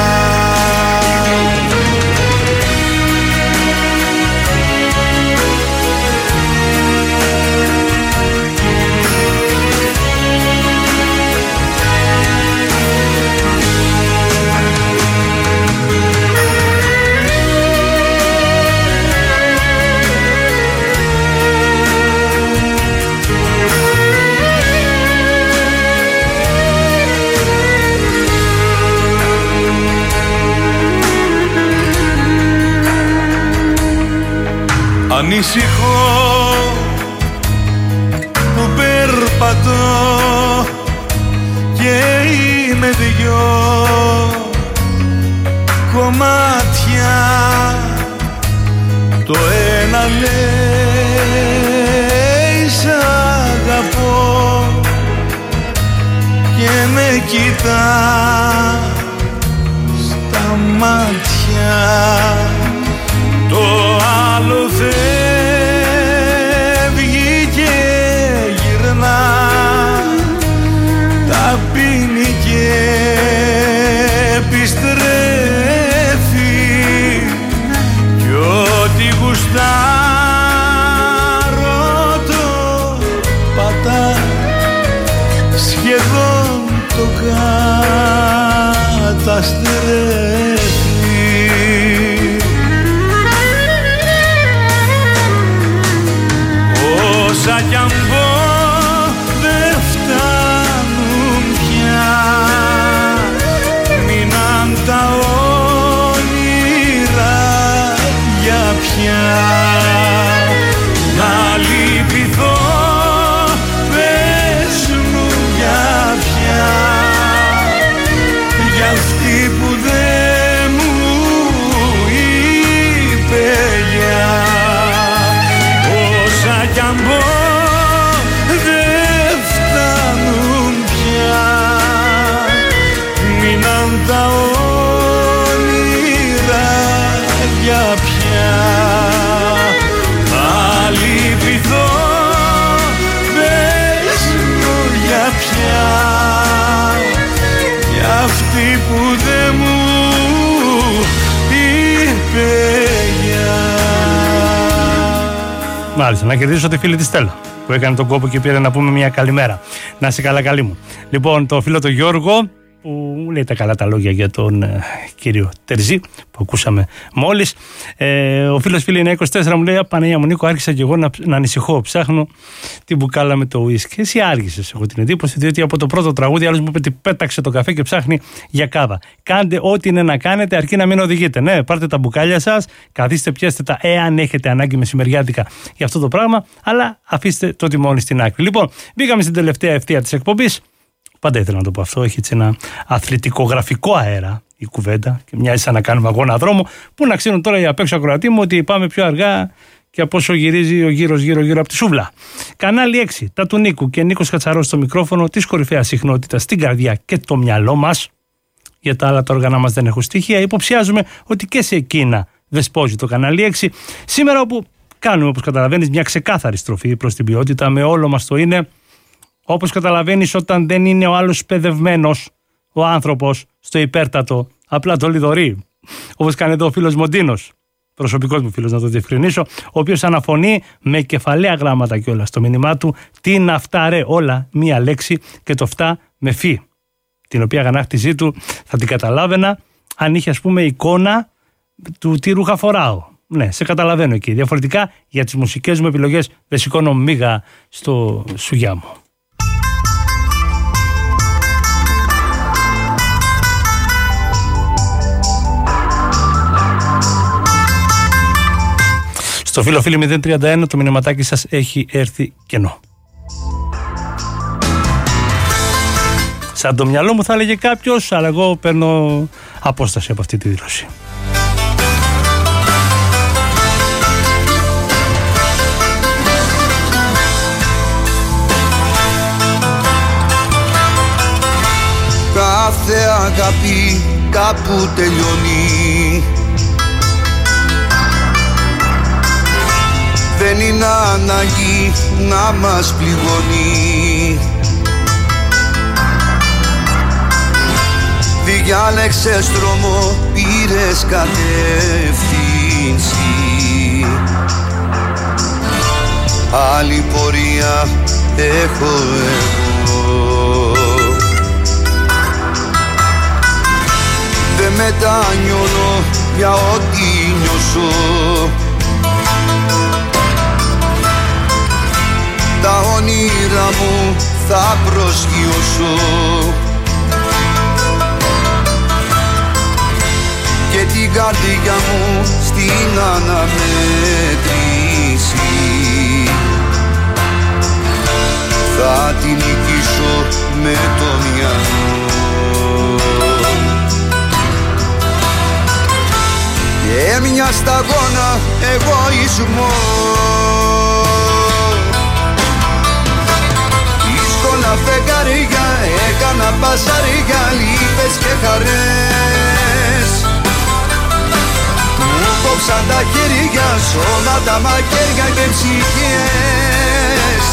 Ανησυχώ που περπατώ και είμαι δυο κομμάτια. Το ένα λέει σ' αγαπώ και με κοιτά στα μάτια. Το άλλο φεύγει και γυρνά, τα πίνει και επιστρέφει κι ό,τι γουστάρω το πατά, σχεδόν το καταστρέφει. Όσα κι αν πω δεν φτάνουν πια, μείναν τα όνειρα για πια. Να λυπηθώ πες μου για πια, για αυτή που δεν μου είπε γεια. Όσα κι αν πω δεν φτάνουν πια, μείναν τα όνειρα για πια. Να λυπηθώ πες μου για πια, για αυτή που δεν μου είπε γεια. Μάλιστα, να κερδίσω τη φίλη της Στέλλα που έκανε τον κόπο και πήρε να πούμε μια καλημέρα. Να είσαι καλά, καλή μου. Λοιπόν, το φίλο του Γιώργο που λέει τα καλά τα λόγια για τον κύριο Τερζή που ακούσαμε μόλις. Ο φίλος φίλη είναι 24, μου λέει: Παναγία μου Νίκο, άρχισα και εγώ να ανησυχώ. Ψάχνω την μπουκάλα με το ουίσκι. Εσύ άργησες, έχω την εντύπωση, διότι από το πρώτο τραγούδι άλλος μου είπε ότι πέταξε το καφέ και ψάχνει για κάβα. Κάντε ό,τι είναι να κάνετε, αρκεί να μην οδηγείτε. Ναι, πάρτε τα μπουκάλια σας, καθίστε, πιάστε τα εάν έχετε ανάγκη μεσημεριάτικα για αυτό το πράγμα, αλλά αφήστε το τιμόνι στην άκρη. Λοιπόν, μπήκαμε στην τελευταία ευθεία της εκπομπής. Πάντα ήθελα να το πω αυτό. Έχει έτσι ένα αθλητικογραφικό αέρα η κουβέντα και μοιάζει σαν να κάνουμε αγώνα δρόμο. Πού να ξέρουν τώρα οι απ' έξω ακροατοί μου ότι πάμε πιο αργά και από όσο γυρίζει ο γύρος γύρω από τη σούβλα. Κανάλι 6, τα του Νίκου και Νίκος Κατσαρός στο μικρόφωνο της κορυφαίας συχνότητας στην καρδιά και το μυαλό μας. Για τα άλλα τα όργανα μας δεν έχουν στοιχεία. Υποψιάζουμε ότι και σε εκείνα δεσπόζει το κανάλι 6. Σήμερα, όπου κάνουμε, όπως καταλαβαίνεις, μια ξεκάθαρη στροφή προς την ποιότητα, με όλο μας το είναι. Όπως καταλαβαίνεις, όταν δεν είναι ο άλλος παιδευμένος, ο άνθρωπος στο υπέρτατο, απλά το λιδωρεί. Όπως κάνει εδώ ο φίλος Μοντίνος, προσωπικός μου φίλος, να το διευκρινίσω, ο οποίος αναφωνεί με κεφαλαία γράμματα κιόλας στο μήνυμά του, τι είναι αυτά ρε, όλα μία λέξη, και το φτά με φύ, την οποία αγανάκτησή του θα την καταλάβαινα αν είχε, ας πούμε, εικόνα του τι ρούχα φοράω. Ναι, σε καταλαβαίνω εκεί. Διαφορετικά για τις μουσικές μου επιλογές δεν σηκώνω μίγα στο σουγιά μου. Στο φίλο 031 το μηνυματάκι σας έχει έρθει κενό. Σαν το μυαλό μου θα έλεγε κάποιος, αλλά εγώ παίρνω απόσταση από αυτή τη δήλωση. Κάθε αγάπη κάπου τελειώνει. Δεν είναι ανάγκη να μας πληγώνει. Διάλεξες δρόμο, πήρες κατεύθυνση. Άλλη πορεία έχω εγώ. Δεν μετανιώνω για ό,τι νιώσω. Τα όνειρα μου θα προσγειώσω και την καρδιά μου στην αναμέτρηση θα την νικήσω με το μυαλό. Και μια σταγόνα εγωισμό, δύσκολα φεγγαριά, έκανα πασαριά, λύπες και χαρές. Μου κόψαν τα χέρια, σώματα, μαχαίρια και ψυχές.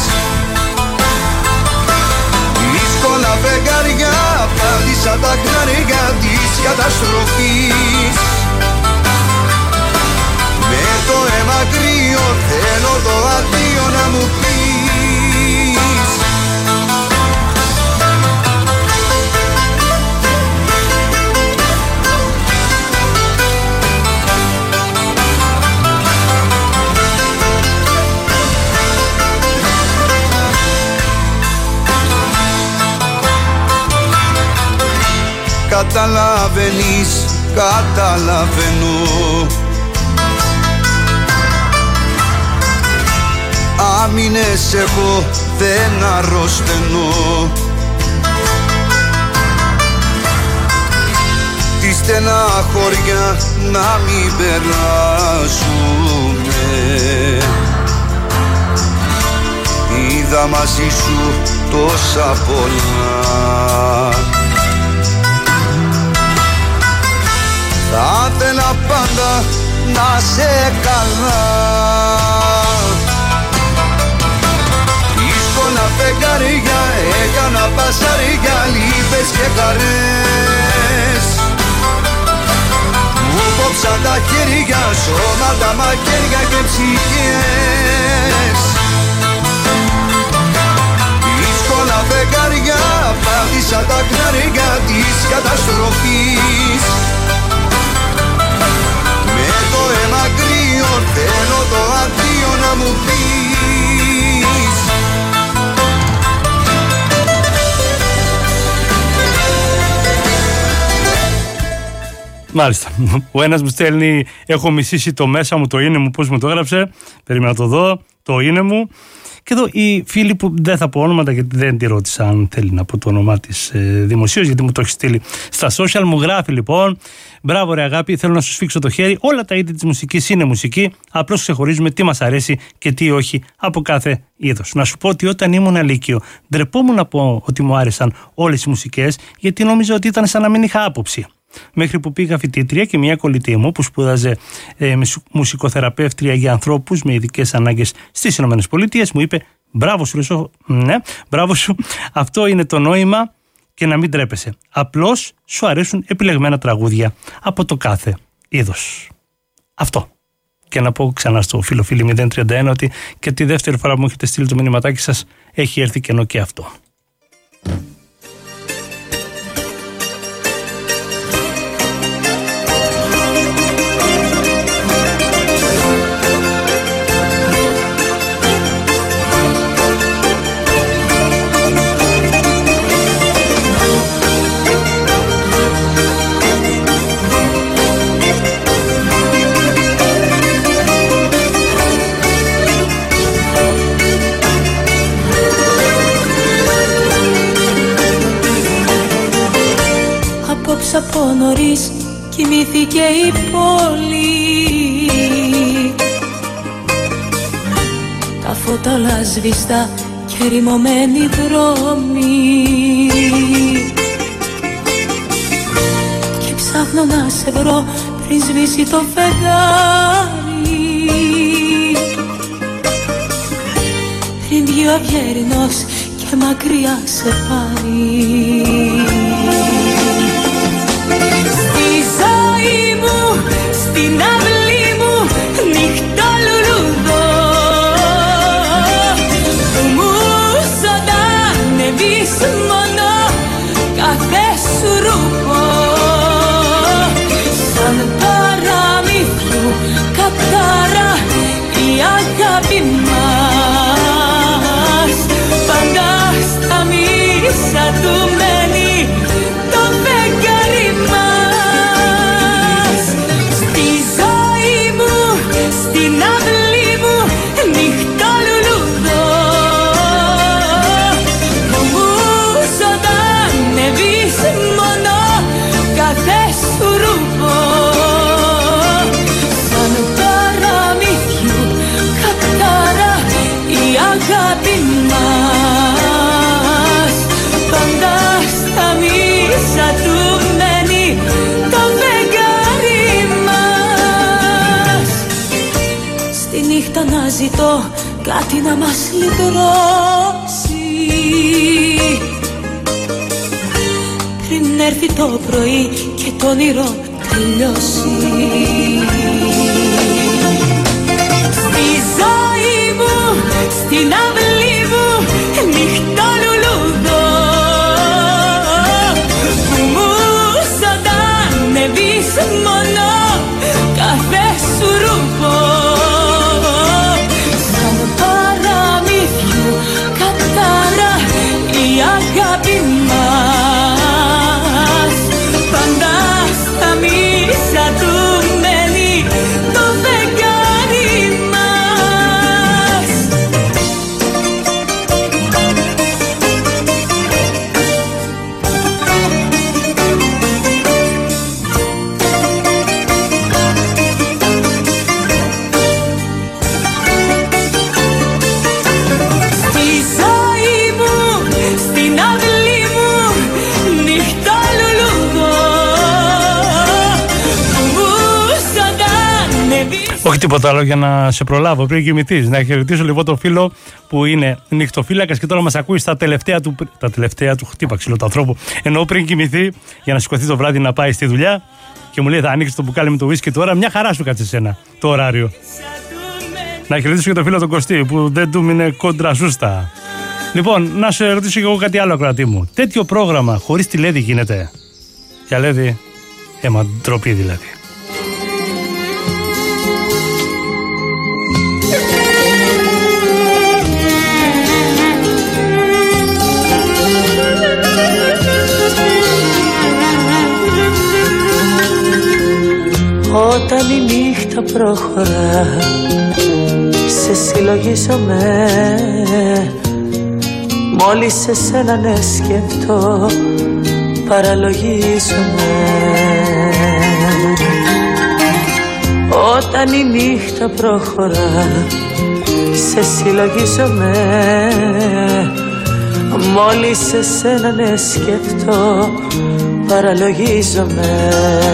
Δύσκολα φεγγαριά, πάλισα τα χνάρια της καταστροφής. Με το αίμα κρύο θέλω το αντίο να μου πεις. Καταλαβαίνεις, καταλαβαίνω. Άμυνες έχω, δεν αρρωσταίνω. Τη στεναχώρια να μην περάσουμε. Είδα μαζί σου τόσα πολλά. Θα ήθελα πάντα να σε καλά. Δύσκολα φεγγαριά, έκανα πασαριά, λύπες και χαρές. Μου κόψαν τα χέρια, σώματα, μαχαίρια και ψυχές. Δύσκολα φεγγαριά, πάτησα τα χνάρια της καταστροφής. Με το αίμα κρύο θέλω το αντίο να μου πεις. Μάλιστα. Ο ένας μου στέλνει, έχω μισήσει το μέσα μου, το είναι μου, πώς μου το έγραψε. Περίμενα να το δω, το είναι μου. Και εδώ οι φίλοι που δεν θα πω ονόματα, γιατί δεν τη ρώτησα αν θέλει να πω το όνομά της δημοσίως, γιατί μου το έχει στείλει στα social, μου γράφει λοιπόν: μπράβο ρε αγάπη, θέλω να σου σφίξω το χέρι. Όλα τα είδη της μουσικής είναι μουσική. Απλώς ξεχωρίζουμε τι μας αρέσει και τι όχι από κάθε είδος. Να σου πω ότι όταν ήμουν λύκειο, ντρεπόμουν να πω ότι μου άρεσαν όλες οι μουσικές, γιατί νόμιζα ότι ήταν σαν να μην είχα άποψη. Μέχρι που πήγα φοιτήτρια και μια κολλητή μου που σπούδαζε μουσικοθεραπεύτρια για ανθρώπους με ειδικές ανάγκες στις ΗΠΑ μου είπε: μπράβο σου, ναι, μπράβο σου, αυτό είναι το νόημα και να μην τρέπεσαι. Απλώς σου αρέσουν επιλεγμένα τραγούδια από το κάθε είδος. Αυτό. Και να πω ξανά στο φίλο 031 ότι και τη δεύτερη φορά που μου έχετε στείλει το μηνυματάκι σας έχει έρθει κενό και αυτό. Από νωρίς κοιμήθηκε η πόλη, τα φώτα όλα σβηστά και ρημωμένοι δρόμοι, και ψάχνω να σε βρω πριν σβήσει το φεγγάρι, πριν βγει ο αυγερινός και μακριά σε πάρει. Στην αυλή μου νύχτα λουλούδω, που μου ζωντανεύεις μόνο κάθε σου ρούχο, σαν παραμύθιου κατάρα η αγάπη μας, πάντα στα μίσα του μένει το φεγγάρι μας. Στην αυλή μου νύχτα λουλούδω, που μου ζωντανεύεις μόνο κάθε σου ρούχο, σαν παραμύθιου κατάρα η αγάπη μας, πάντα στα μίσα του μένει το φεγγάρι μας. Στη νύχτα να ζητώ κάτι να μας λυτρώσει, πριν έρθει το πρωί και το όνειρο τελειώσει. Στη ζωή μου, στην αυλή μου νύχτα λουλούδω, που μου ζωντανεύεις μόνο κάθε σου ρούχο, η αγάπη μας, πάντα στα μίσα του μένει το φεγγάρι μας. Όχι τίποτα άλλο για να σε προλάβω πριν κοιμηθείς. Να χαιρετήσω λοιπόν τον φίλο που είναι νυχτοφύλακας και τώρα μας ακούει στα τελευταία του. Τα τελευταία του, χτύπα ξύλο του ανθρώπου. Ενώ πριν κοιμηθεί για να σηκωθεί το βράδυ να πάει στη δουλειά και μου λέει θα ανοίξει το μπουκάλι με το whisky τώρα. Μια χαρά σου κάτσε σένα το ωράριο. Να χαιρετήσω και τον φίλο τον Κωστή που δεν του μείνε κόντρα ζούστα. Λοιπόν, να σε ρωτήσω και εγώ κάτι άλλο, ακροατή μου. Τέτοιο πρόγραμμα χωρίς τη Λέδη γίνεται? Για Λέδη, ντροπή δηλαδή. Όταν η νύχτα προχωρά σε συλλογίζομαι. Μόλις σε σένα ναι σκεφτώ, παραλογίζομαι. Όταν η νύχτα προχωρά, σε συλλογίζομαι. Μόλις σε σένα ναι σκεφτώ, παραλογίζομαι.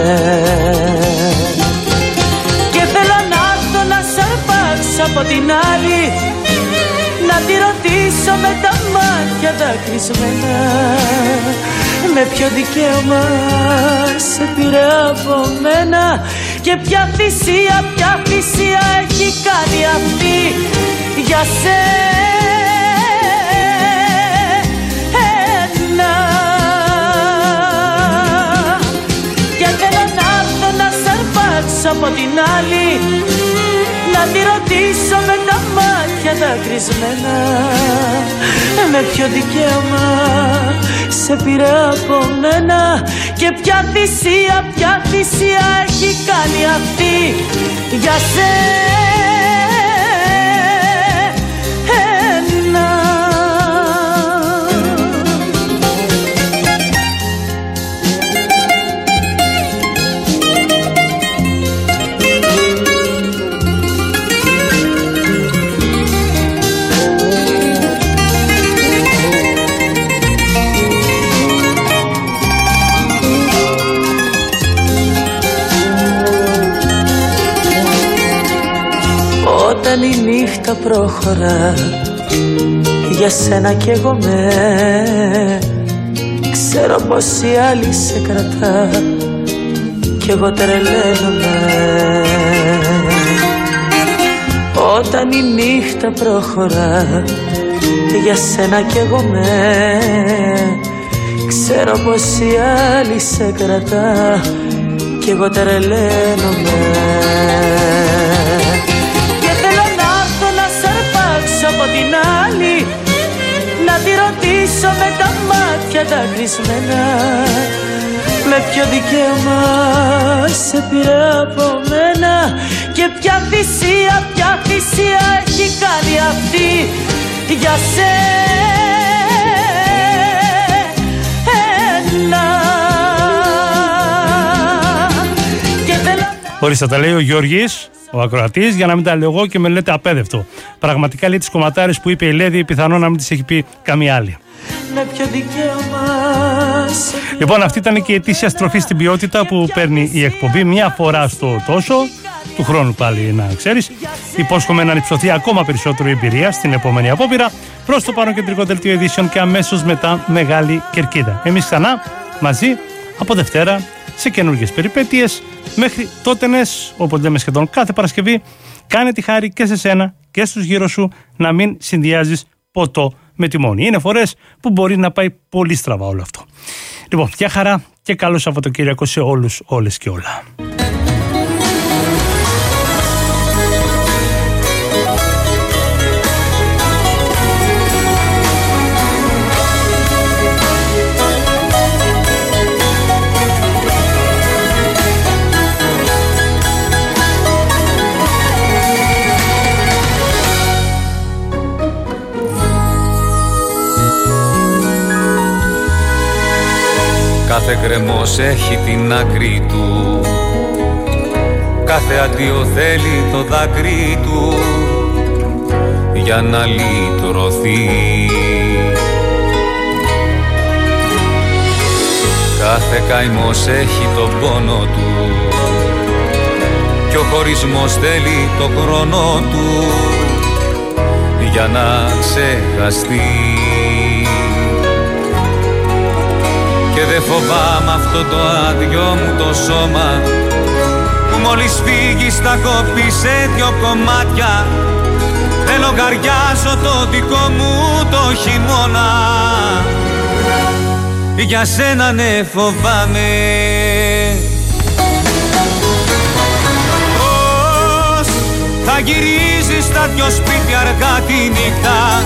Και θέλω να έρθω να σ' αρπάξω από την άλλη, να τη ρωτήσω με τα μάτια δακρυσμένα, με ποιο δικαίωμα σε πήρε από μένα και ποια θυσία έχει κάνει αυτή για σένα. Και θέλω να έρθω να σ' αρπάξω από την άλλη, να τη ρωτήσω με τα μάτια δακρυσμένα, με ποιο δικαίωμα σε πήρε από μένα και ποια θυσία έχει κάνει αυτή για σένα. Όταν η νύχτα προχωρά, για σένα κι εγώ ξέρω πως η άλλη σε κρατά κι εγώ τρελαίνομαι. Όταν η νύχτα προχωρά, για σένα κι εγώ ξέρω πως η άλλη σε κρατά κι εγώ τρελαίνομαι. Από την άλλη, να τη ρωτήσω με τα μάτια δακρυσμένα, με ποιο δικαίωμα σε πήρε από μένα και ποια θυσία έχει κάνει αυτή για σένα. Ορίστε, τα λέει ο Γιώργης, ο ακροατής, για να μην τα λέω εγώ και με λέτε απέδευτο. Πραγματικά λέει τις κομματάρες που είπε η Λέδη, πιθανόν να μην τις έχει πει καμία άλλη. Λοιπόν, αυτή ήταν και η ετήσια στροφή στην ποιότητα που παίρνει η εκπομπή μία φορά στο τόσο. Του χρόνου πάλι, να ξέρεις. Υπόσχομαι να υψωθεί ακόμα περισσότερο η εμπειρία στην επόμενη απόπειρα. Προς το παρόν κεντρικό δελτίο ειδήσεων και αμέσως μετά Μεγάλη Κερκίδα. Εμείς ξανά μαζί από Δευτέρα σε καινούργιες περιπέτειες. Μέχρι τότενες, όπως λέμε σχεδόν κάθε Παρασκευή, κάνε τη χάρη και σε σένα και στους γύρω σου να μην συνδυάζεις ποτό με τιμόνι. Είναι φορές που μπορεί να πάει πολύ στραβά όλο αυτό. Λοιπόν, γεια χαρά και καλό Σαββατοκύριακο σε όλους, όλες και όλα. Κάθε γκρεμός έχει την άκρη του, κάθε αντίο θέλει το δάκρυ του για να λυτρωθεί. Κάθε καημός έχει τον πόνο του κι ο χωρισμός θέλει το χρόνο του για να ξεχαστεί. Και δεν φοβάμαι αυτό το άδειο μου το σώμα που μόλις φύγεις θα κοπεί σε δυο κομμάτια. Δεν λογαριάζω το δικό μου το χειμώνα, για σένα ναι φοβάμαι. Πώς θα γυρίζεις στα δυο σπίτια αργά τη νύχτα,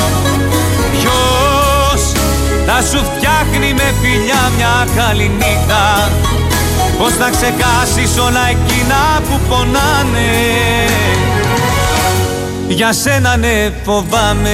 θα σου φτιάχνει με φιλιά μια καλή νύχτα. Πώς θα ξεχάσεις όλα εκείνα που πονάνε. για σένα ναι φοβάμαι.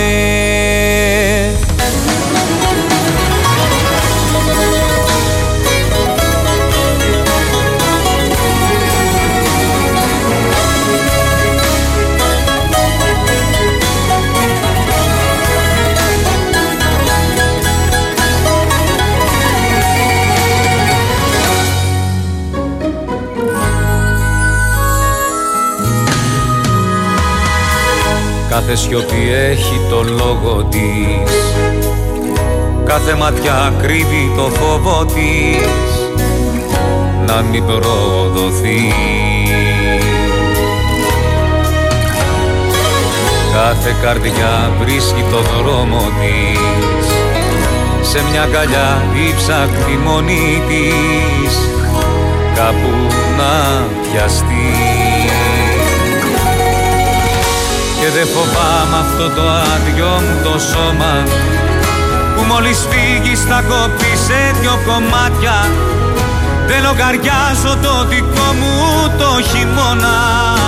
Κάθε σιωπή έχει το λόγο της, κάθε ματιά κρύβει το φόβο της να μην προδοθεί. Κάθε καρδιά βρίσκει το δρόμο της σε μια αγκαλιά ύψακτη μόνη της κάπου να πιαστεί. Και δεν φοβάμαι αυτό το άδειο μου το σώμα που μόλις φύγεις θα κοπεί σε δυο κομμάτια. Δεν λογαριάζω το δικό μου το χειμώνα,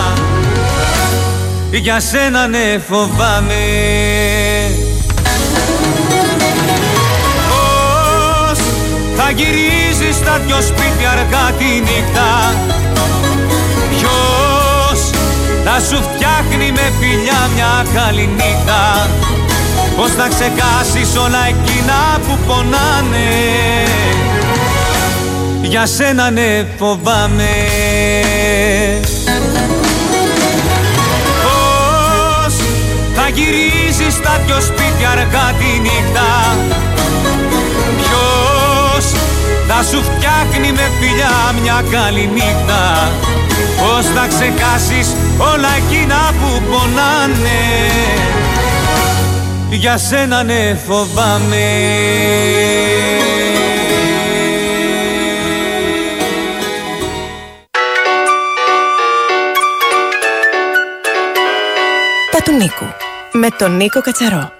για σένα ναι φοβάμαι. Πώς θα γυρίζεις στα δυο σπίτια αργά τη νύχτα, θα σου φτιάχνει με φιλιά μια καλή νύχτα. Πώς θα ξεχάσεις όλα εκείνα που πονάνε, για σένα ναι φοβάμαι. Πώς θα γυρίζεις στα δυο σπίτια αργά τη νύχτα, ποιος θα σου φτιάχνει με φιλιά μια καλή νύχτα. Πώς θα ξεχάσεις όλα εκείνα που πονάνε, για σένα ναι φοβάμαι. Τα του Νίκου με τον Νίκο Κατσαρό.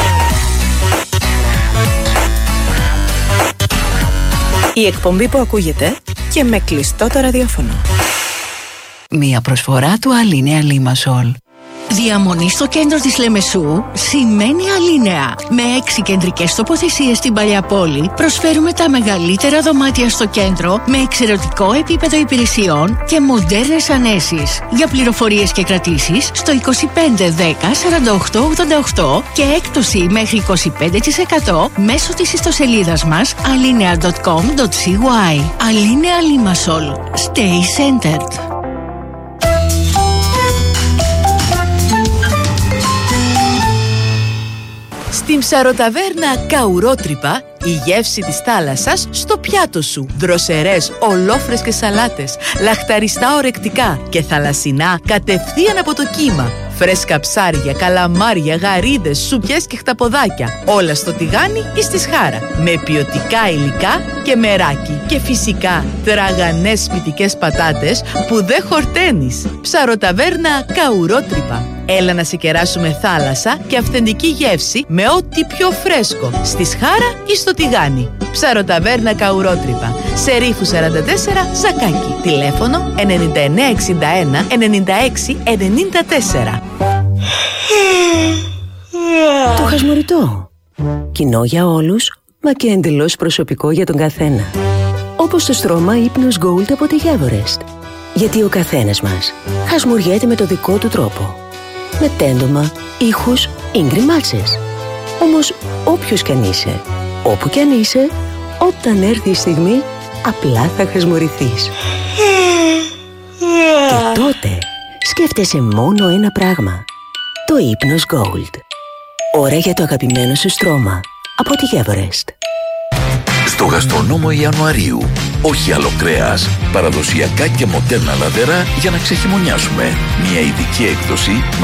Η εκπομπή που ακούγεται και με κλειστό το ραδιόφωνο. Μία προσφορά του Αλίνεα Λίμασολ. Διαμονή στο κέντρο της Λεμεσού σημαίνει Αλίνεα. Με 6 κεντρικές τοποθεσίες στην Παλαιά Πόλη προσφέρουμε τα μεγαλύτερα δωμάτια στο κέντρο με εξαιρετικό επίπεδο υπηρεσιών και μοντέρνες ανέσεις. Για πληροφορίες και κρατήσεις στο 25 10 48 88 και έκπτωση μέχρι 25% μέσω της ιστοσελίδας μας alinea.com.cy. Αλίνεα Λίμασολ. Stay centered. Στην ψαροταβέρνα Καουρότρυπα, η γεύση της θάλασσας στο πιάτο σου. Δροσερές, ολόφρεσκες σαλάτες, λαχταριστά ορεκτικά και θαλασσινά κατευθείαν από το κύμα. Φρέσκα ψάρια, καλαμάρια, γαρίδες, σουπιές και χταποδάκια. Όλα στο τηγάνι ή στη σχάρα. Με ποιοτικά υλικά και μεράκι. Και φυσικά τραγανές σπιτικές πατάτες που δεν χορταίνεις. Ψαροταβέρνα Καουρότρυπα. Έλα να σε κεράσουμε θάλασσα και αυθεντική γεύση με ό,τι πιο φρέσκο. Στη σχάρα ή στο τηγάνι. Ψαροταβέρνα Καουρότρυπα. Σε Ρήφου 44, Ζακάκι. Τηλέφωνο 9961 96 94. Το χασμουριτό. Κοινό για όλους, μα και εντελώς προσωπικό για τον καθένα. Όπως το στρώμα ύπνος Gold από τη Everest. Γιατί ο καθένας μας χασμουριέται με το δικό του τρόπο. Με τέντομα, ήχους ή γκριμάτσες. Όμως όποιος κι αν είσαι, όπου κι αν είσαι, όταν έρθει η στιγμή, απλά θα χασμουρηθείς. Και τότε σκέφτεσαι μόνο ένα πράγμα. Το ύπνος Gold. Ώρα για το αγαπημένο σου στρώμα από τη Everest. Στο γαστρονόμο Ιανουαρίου. Όχι άλλο κρέας, παραδοσιακά και μοντέρνα λαδερά για να ξεχειμονιάσουμε. Μια ειδική έκδοση